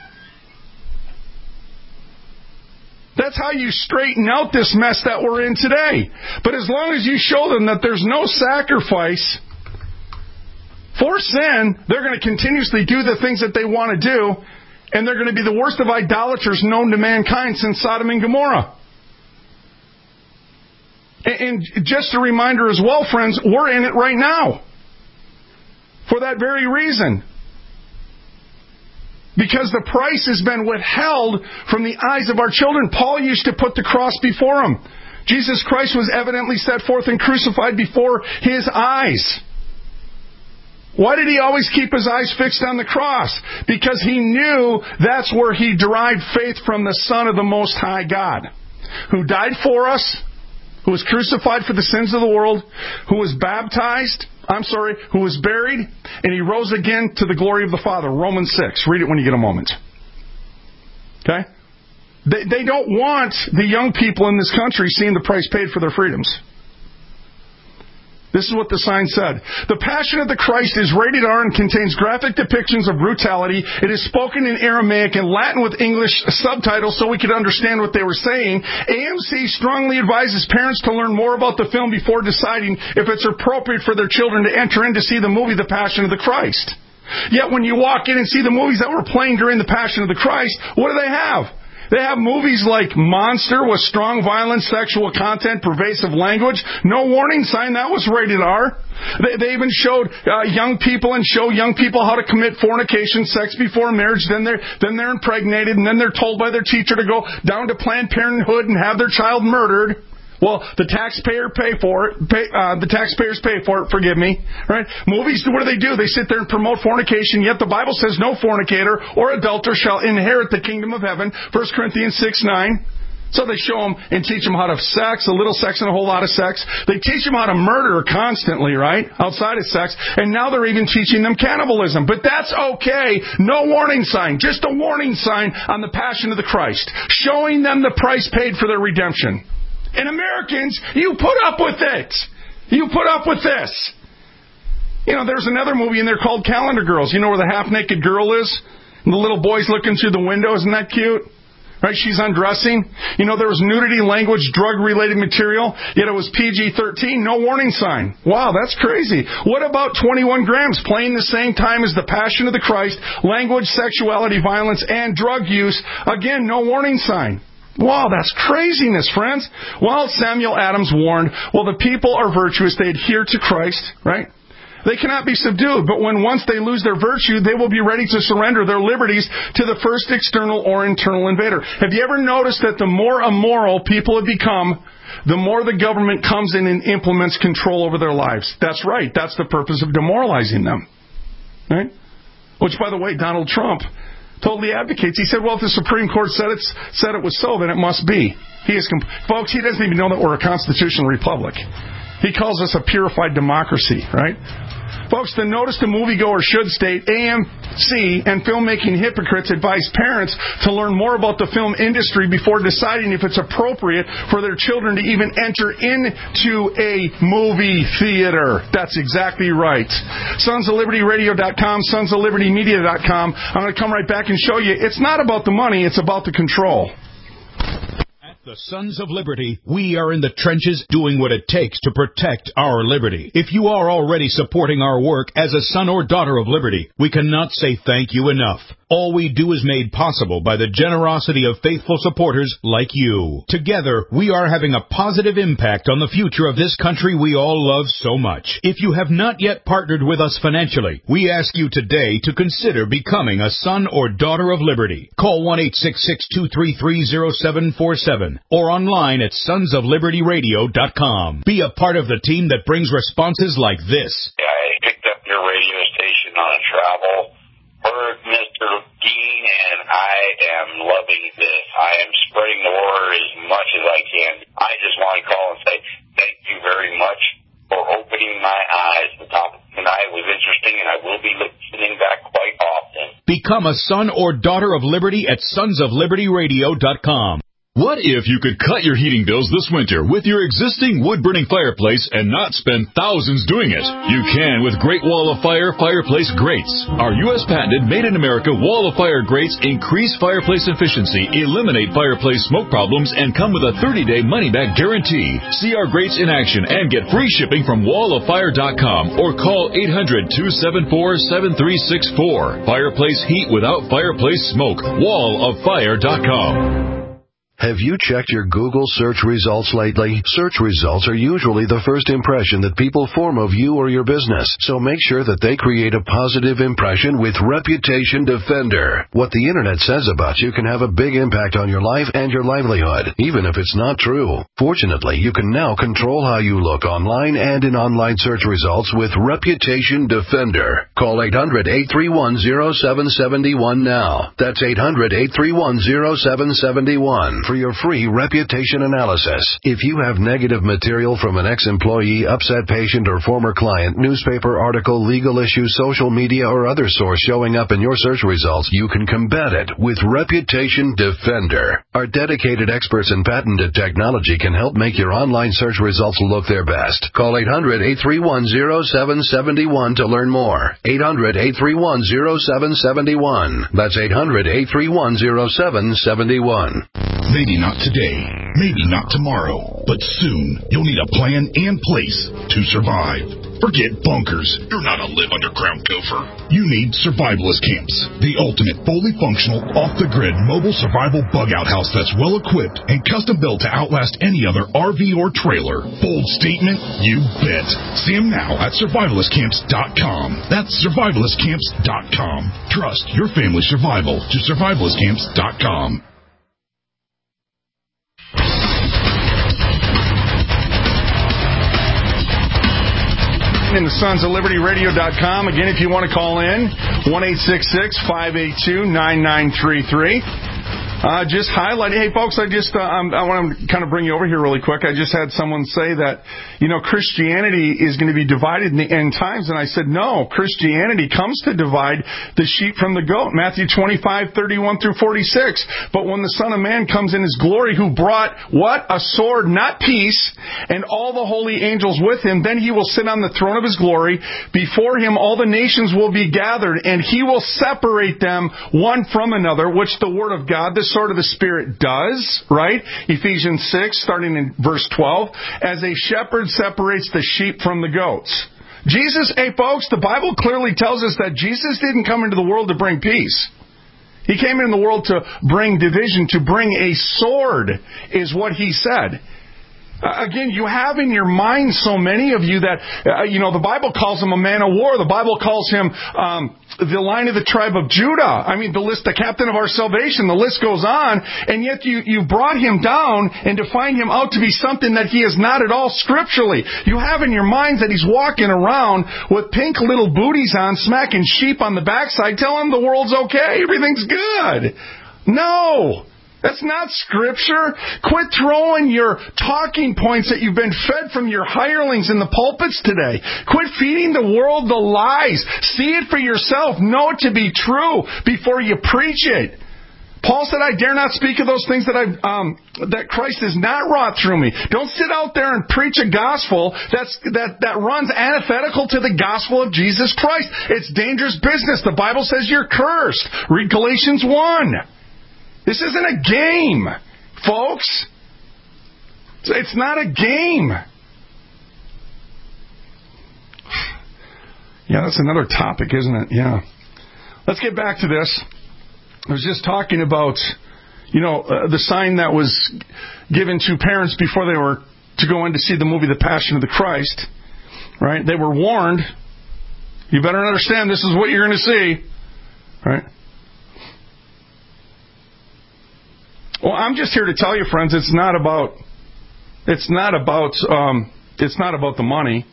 That's how you straighten out this mess that we're in today. But as long as you show them that there's no sacrifice for sin, they're going to continuously do the things that they want to do, and they're going to be the worst of idolaters known to mankind since Sodom and Gomorrah. And just a reminder as well, friends, we're in it right now. For that very reason. Because the price has been withheld from the eyes of our children. Paul used to put the cross before them. Jesus Christ was evidently set forth and crucified before his eyes. Why did he always keep his eyes fixed on the cross? Because he knew that's where he derived faith from, the Son of the Most High God, who died for us, who was crucified for the sins of the world, who was baptized, I'm sorry, who was buried, and he rose again to the glory of the Father. Romans six. Read it when you get a moment. Okay? They, they don't want the young people in this country seeing the price paid for their freedoms. This is what the sign said. The Passion of the Christ is rated R and contains graphic depictions of brutality. It is spoken in Aramaic and Latin with English subtitles so we could understand what they were saying. A M C strongly advises parents to learn more about the film before deciding if it's appropriate for their children to enter in to see the movie The Passion of the Christ. Yet when you walk in and see the movies that were playing during The Passion of the Christ, what do they have? They have movies like Monster with strong violence, sexual content, pervasive language. No warning sign, that was rated R. They, they even showed uh, young people and show young people how to commit fornication, sex before marriage. Then they're, then they're impregnated, and then they're told by their teacher to go down to Planned Parenthood and have their child murdered. Well, the taxpayer pay for it. Pay, uh, the taxpayers pay for it. Forgive me, right? Movies, what do they do? They sit there and promote fornication. Yet the Bible says no fornicator or adulterer shall inherit the kingdom of heaven. First Corinthians six nine. So they show them and teach them how to have sex, a little sex and a whole lot of sex. They teach them how to murder constantly, right? Outside of sex. And now they're even teaching them cannibalism. But that's okay. No warning sign. Just a warning sign on the Passion of the Christ. Showing them the price paid for their redemption. And Americans, you put up with it. You put up with this. You know, there's another movie in there called Calendar Girls. You know where the half-naked girl is? And the little boy's looking through the window. Isn't that cute? Right? She's undressing. You know, there was nudity, language, drug-related material, yet it was P G thirteen. No warning sign. Wow, that's crazy. What about twenty-one grams playing the same time as The Passion of the Christ? Language, sexuality, violence, and drug use. Again, no warning sign. Wow, that's craziness, friends. Well, Samuel Adams warned, well, the people are virtuous. They adhere to Christ, right? They cannot be subdued, but when once they lose their virtue, they will be ready to surrender their liberties to the first external or internal invader. Have you ever noticed that the more immoral people have become, the more the government comes in and implements control over their lives? That's right. That's the purpose of demoralizing them, right? Which, by the way, Donald Trump totally advocates. He said, well, if the Supreme Court said it, said it was so, then it must be. He is, comp- Folks, he doesn't even know that we're a constitutional republic. He calls us a purified democracy, right? Folks, the Notice to Moviegoer should state, A M C and filmmaking hypocrites advise parents to learn more about the film industry before deciding if it's appropriate for their children to even enter into a movie theater. That's exactly right. Sons of Liberty Radio dot com, Sons of Liberty Media dot com. I'm going to come right back and show you it's not about the money, it's about the control. The Sons of Liberty, we are in the trenches doing what it takes to protect our liberty. If you are already supporting our work as a son or daughter of liberty, we cannot say thank you enough. All we do is made possible by the generosity of faithful supporters like you. Together, we are having a positive impact on the future of this country we all love so much. If you have not yet partnered with us financially, we ask you today to consider becoming a son or daughter of liberty. Call one eight six six, two three three, zero seven four seven or online at sons of liberty radio dot com. Be a part of the team that brings responses like this. I picked up your radio station on a travel, heard Mister Dean, and I am loving this. I am spreading the word as much as I can. I just want to call and say thank you very much for opening my eyes. The topic tonight was interesting, and I will be listening back quite often. Become a son or daughter of liberty at sons of liberty radio dot com. What if you could cut your heating bills this winter with your existing wood-burning fireplace and not spend thousands doing it? You can with Great Wall of Fire Fireplace Grates. Our U S patented, made-in-America Wall of Fire grates increase fireplace efficiency, eliminate fireplace smoke problems, and come with a thirty-day money-back guarantee. See our grates in action and get free shipping from wall of fire dot com or call eight hundred, two seven four, seven three six four. Fireplace heat without fireplace smoke. wall of fire dot com. Have you checked your Google search results lately? Search results are usually the first impression that people form of you or your business, so make sure that they create a positive impression with Reputation Defender. What the Internet says about you can have a big impact on your life and your livelihood, even if it's not true. Fortunately, you can now control how you look online and in online search results with Reputation Defender. Call eight hundred, eight three one, zero seven seven one now. That's eight hundred, eight three one, zero seven seven one. For your free reputation analysis. If you have negative material from an ex-employee, upset patient, or former client, newspaper article, legal issue, social media, or other source showing up in your search results, you can combat it with Reputation Defender. Our dedicated experts in patented technology can help make your online search results look their best. Call eight hundred, eight three one, zero seven seven one to learn more. eight hundred, eight three one, zero seven seven one. That's eight hundred, eight three one, zero seven seven one. Maybe not today, maybe not tomorrow, but soon you'll need a plan and place to survive. Forget bunkers. You're not a live underground gopher. You need survivalist camps, the ultimate fully functional, off-the-grid mobile survival bug-out house that's well-equipped and custom-built to outlast any other R V or trailer. Bold statement? You bet. See them now at survivalist camps dot com. That's survivalist camps dot com. Trust your family's survival to survivalist camps dot com. In the sons of liberty radio dot com. Again, if you want to call in, one eight six six, five eight two, nine nine three three. Uh, just highlight, hey folks, I just uh, um, I want to kind of bring you over here really quick. I just had someone say that, you know, Christianity is going to be divided in the end times, and I said no. Christianity comes to divide the sheep from the goat. Matthew twenty-five, thirty-one through forty-six. But when the Son of Man comes in His glory, who brought what? A sword, not peace, and all the holy angels with Him, then He will sit on the throne of His glory. Before Him, all the nations will be gathered, and He will separate them one from another, which the Word of God, the sword of the Spirit, does, right? Ephesians six, starting in verse twelve, as a shepherd separates the sheep from the goats. Jesus, hey folks, the Bible clearly tells us that Jesus didn't come into the world to bring peace. He came into the world to bring division, to bring a sword, is what He said. Uh, again, you have in your mind so many of you that, uh, you know, the Bible calls Him a man of war. The Bible calls Him um, the Lion of the tribe of Judah. I mean, the list, the captain of our salvation, the list goes on. And yet you, you brought Him down and define Him out to be something that He is not at all scripturally. You have in your minds that He's walking around with pink little booties on, smacking sheep on the backside, telling them the world's okay, everything's good. No! That's not Scripture. Quit throwing your talking points that you've been fed from your hirelings in the pulpits today. Quit feeding the world the lies. See it for yourself. Know it to be true before you preach it. Paul said, I dare not speak of those things that I've, um, that Christ has not wrought through me. Don't sit out there and preach a gospel that's, that, that runs antithetical to the gospel of Jesus Christ. It's dangerous business. The Bible says you're cursed. Read Galatians one. This isn't a game, folks. It's not a game. Yeah, that's another topic, isn't it? Yeah. Let's get back to this. I was just talking about, you know, uh, the sign that was given to parents before they were to go in to see the movie The Passion of the Christ. Right? They were warned, you better understand this is what you're going to see. Right? Well, I'm just here to tell you, friends, it's not about, it's not about, um, it's not about the money.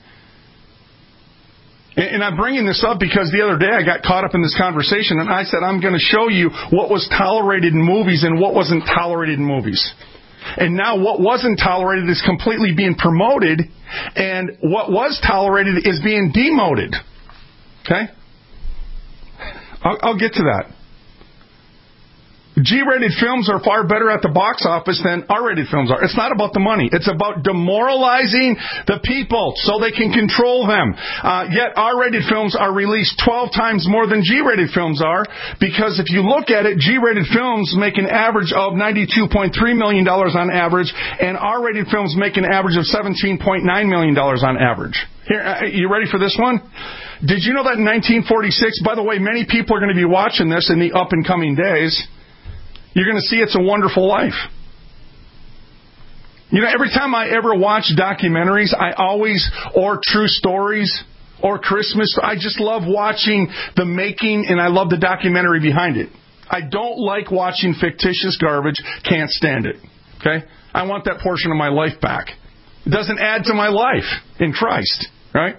And I'm bringing this up because the other day I got caught up in this conversation and I said I'm going to show you what was tolerated in movies and what wasn't tolerated in movies. And now what wasn't tolerated is completely being promoted, and what was tolerated is being demoted. Okay? I'll, I'll get to that. G-rated films are far better at the box office than R-rated films are. It's not about the money. It's about demoralizing the people so they can control them. Uh, yet R-rated films are released twelve times more than G-rated films are, because if you look at it, G-rated films make an average of ninety-two point three million dollars on average, and R-rated films make an average of seventeen point nine million dollars on average. Here, uh, you ready for this one? Did you know that in nineteen forty-six, by the way, many people are going to be watching this in the up-and-coming days, you're going to see It's a Wonderful Life. You know, every time I ever watch documentaries, I always, or true stories, or Christmas, I just love watching the making, and I love the documentary behind it. I don't like watching fictitious garbage. Can't stand it. Okay? I want that portion of my life back. It doesn't add to my life in Christ. Right?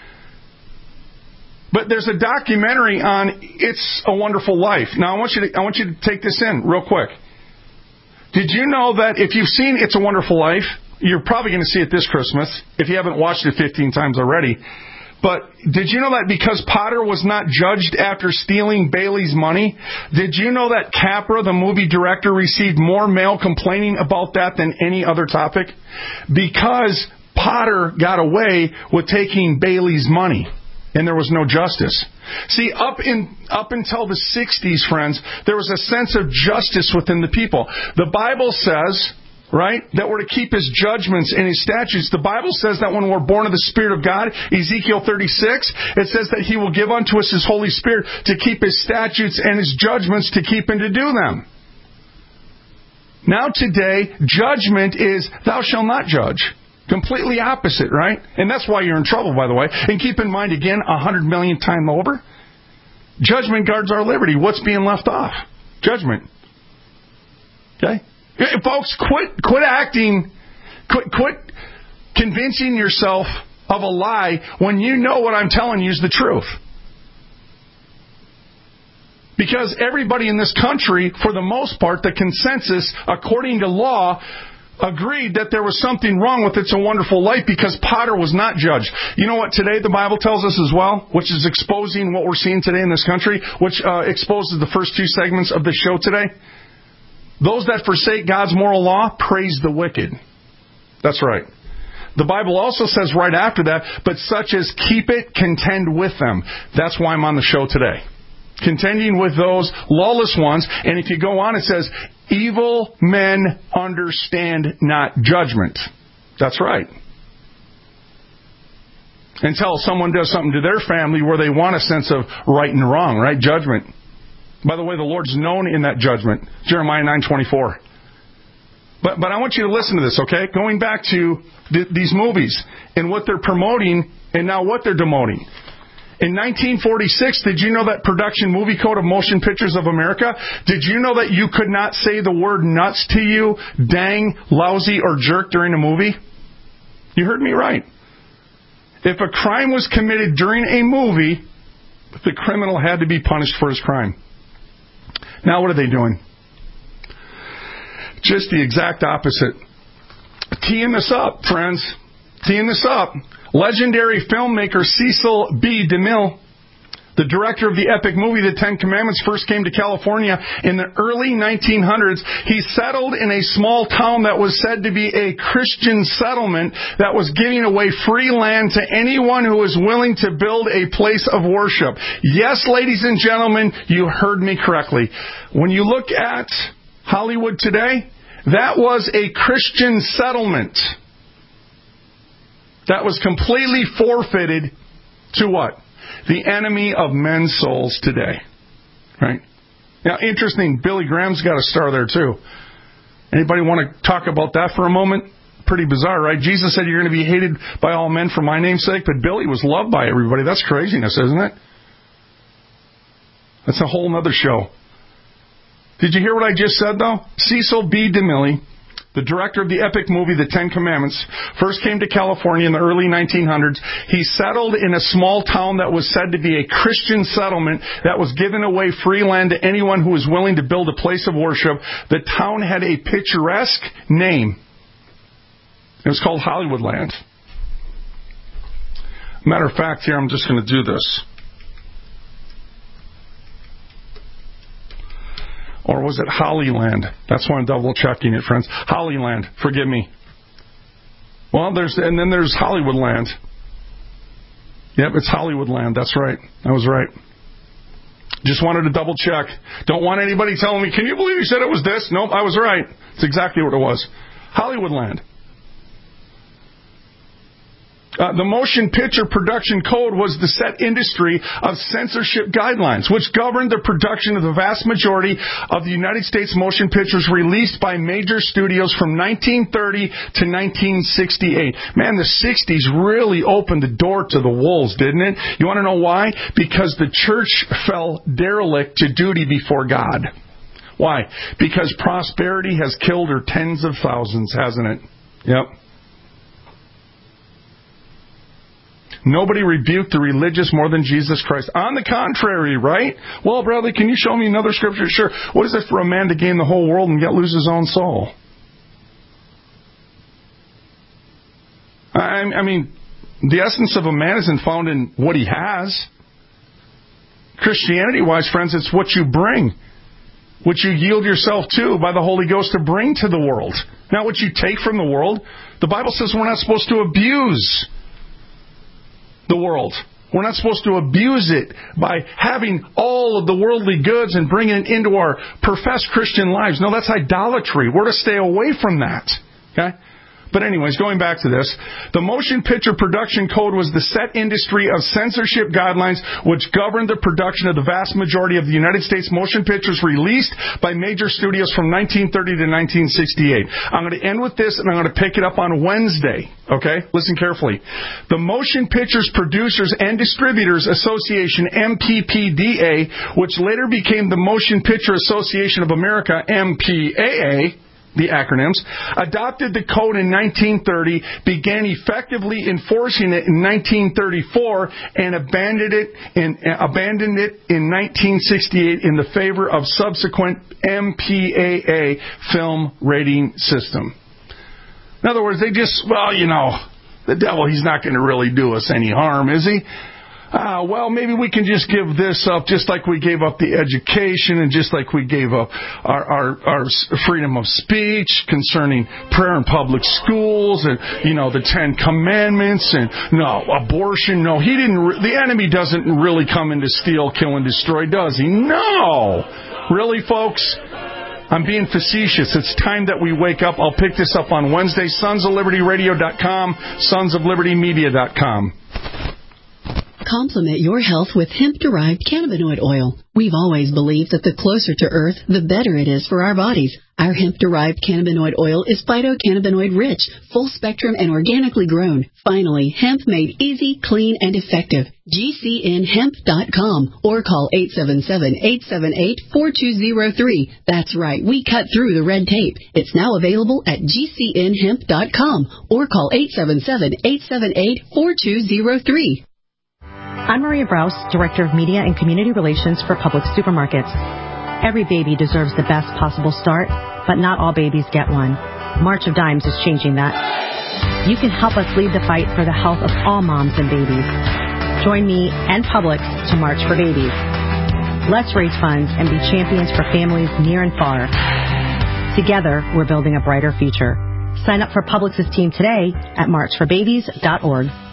But there's a documentary on It's a Wonderful Life. Now, I want you to, I want you to take this in real quick. Did you know that if you've seen It's a Wonderful Life, you're probably going to see it this Christmas, if you haven't watched it fifteen times already. But did you know that because Potter was not judged after stealing Bailey's money, did you know that Capra, the movie director, received more mail complaining about that than any other topic? Because Potter got away with taking Bailey's money. And there was no justice. See, up in up until the sixties, friends, there was a sense of justice within the people. The Bible says, right, that we're to keep His judgments and His statutes. The Bible says that when we're born of the Spirit of God, Ezekiel thirty-six, it says that He will give unto us His Holy Spirit to keep His statutes and His judgments, to keep and to do them. Now today, judgment is, thou shalt not judge. Completely opposite, right? And that's why you're in trouble, by the way. And keep in mind, again, a hundred million times over, judgment guards our liberty. What's being left off? Judgment. Okay? Folks, quit quit acting, quit, quit convincing yourself of a lie when you know what I'm telling you is the truth. Because everybody in this country, for the most part, the consensus, according to law, agreed that there was something wrong with It's a Wonderful Life because Potter was not judged. You know what today the Bible tells us as well, which is exposing what we're seeing today in this country, which uh, exposes the first two segments of the show today? Those that forsake God's moral law praise the wicked. That's right. The Bible also says right after that, but such as keep it, contend with them. That's why I'm on the show today. Contending with those lawless ones. And if you go on, it says, evil men understand not judgment. That's right. Until someone does something to their family where they want a sense of right and wrong, right? Judgment. By the way, the Lord's known in that judgment. Jeremiah nine twenty-four. But but I want you to listen to this, okay? Going back to th- these movies and what they're promoting and now what they're demoting. In nineteen forty-six, did you know that Production Movie Code of Motion Pictures of America, did you know that you could not say the word nuts to you, dang, lousy, or jerk during a movie? You heard me right. If a crime was committed during a movie, the criminal had to be punished for his crime. Now what are they doing? Just the exact opposite. Teeing this up, friends. Teeing this up. Legendary filmmaker Cecil B. DeMille, the director of the epic movie The Ten Commandments, first came to California in the early nineteen hundreds. He settled in a small town that was said to be a Christian settlement that was giving away free land to anyone who was willing to build a place of worship. Yes, ladies and gentlemen, you heard me correctly. When you look at Hollywood today, That was a Christian settlement. That was completely forfeited to what? The enemy of men's souls today. Right? Now, interesting, Billy Graham's got a star there too. Anybody want to talk about that for a moment? Pretty bizarre, right? Jesus said you're going to be hated by all men for my name's sake, but Billy was loved by everybody. That's craziness, isn't it? That's a whole other show. Did you hear what I just said, though? Cecil B. DeMille, the director of the epic movie The Ten Commandments, first came to California in the early nineteen hundreds. He settled in a small town that was said to be a Christian settlement that was giving away free land to anyone who was willing to build a place of worship. The town had a picturesque name. It was called Hollywoodland. Matter of fact, here I'm just going to do this. Or was it Hollyland? That's why I'm double checking it, friends. Hollyland, forgive me. Well, there's and then there's Hollywoodland. Yep, it's Hollywoodland. That's right. I was right. Just wanted to double check. Don't want anybody telling me, can you believe you said it was this? Nope, I was right. It's exactly what it was. Hollywoodland. Uh, the Motion Picture Production Code was the set industry of censorship guidelines, which governed the production of the vast majority of the United States motion pictures released by major studios from nineteen thirty to nineteen sixty-eight. Man, the sixties really opened the door to the wolves, didn't it? You want to know why? Because the church fell derelict to duty before God. Why? Because prosperity has killed her tens of thousands, hasn't it? Yep. Nobody rebuked the religious more than Jesus Christ. On the contrary, right? Well, Bradley, can you show me another scripture? Sure. What is it for a man to gain the whole world and yet lose his own soul? I, I mean, the essence of a man isn't found in what he has. Christianity-wise, friends, it's what you bring, what you yield yourself to by the Holy Ghost to bring to the world. Not what you take from the world. The Bible says we're not supposed to abuse the world. We're not supposed to abuse it by having all of the worldly goods and bringing it into our professed Christian lives. No, that's idolatry. We're to stay away from that. Okay? But anyways, going back to this, the Motion Picture Production Code was the set industry of censorship guidelines which governed the production of the vast majority of the United States motion pictures released by major studios from nineteen thirty to nineteen sixty-eight. I'm going to end with this, and I'm going to pick it up on Wednesday. Okay? Listen carefully. The Motion Pictures Producers and Distributors Association, M P P D A, which later became the Motion Picture Association of America, M P A A, the acronyms, adopted the code in nineteen thirty, began effectively enforcing it in nineteen thirty-four, and abandoned it in, abandoned it in nineteen sixty-eight in the favor of subsequent M P A A film rating system. In other words, they just, well, you know, the devil, he's not going to really do us any harm, is he? Ah, well, maybe we can just give this up just like we gave up the education and just like we gave up our, our, our freedom of speech concerning prayer in public schools and, you know, the Ten Commandments and, no, abortion. No, he didn't, re- the enemy doesn't really come in to steal, kill, and destroy, does he? No! Really, folks? I'm being facetious. It's time that we wake up. I'll pick this up on Wednesday. sons of liberty radio dot com, sons of liberty media dot com. Complement your health with hemp-derived cannabinoid oil. We've always believed that the closer to Earth, the better it is for our bodies. Our hemp-derived cannabinoid oil is phytocannabinoid-rich, full-spectrum, and organically grown. Finally, hemp made easy, clean, and effective. G C N hemp dot com or call eight seven seven, eight seven eight, four two zero three. That's right, we cut through the red tape. It's now available at G C N hemp dot com or call eight seven seven, eight seven eight, four two zero three. I'm Maria Brous, Director of Media and Community Relations for Publix Supermarkets. Every baby deserves the best possible start, but not all babies get one. March of Dimes is changing that. You can help us lead the fight for the health of all moms and babies. Join me and Publix to March for Babies. Let's raise funds and be champions for families near and far. Together, we're building a brighter future. Sign up for Publix's team today at march for babies dot org.